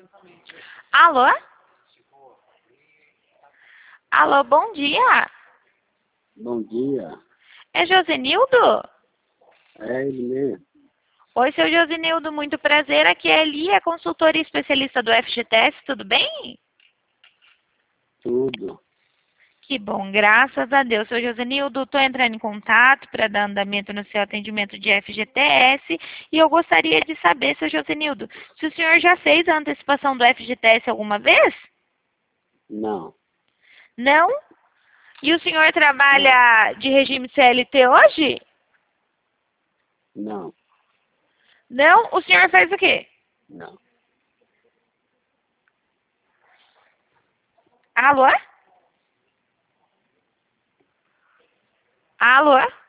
Alô? Alô, bom dia. Bom dia. É Josenildo? É ele mesmo. Oi, seu Josenildo, muito prazer. Aqui é Elia, consultora e especialista do FGTS, tudo bem? Tudo. Que bom, graças a Deus. Seu Josenildo, estou entrando em contato para dar andamento no seu atendimento de FGTS e eu gostaria de saber, seu Josenildo, se o senhor já fez a antecipação do FGTS alguma vez? Não. Não? E o senhor Não. trabalha de regime CLT hoje? Não. Não? O senhor faz o quê? Não. Alô? Alô?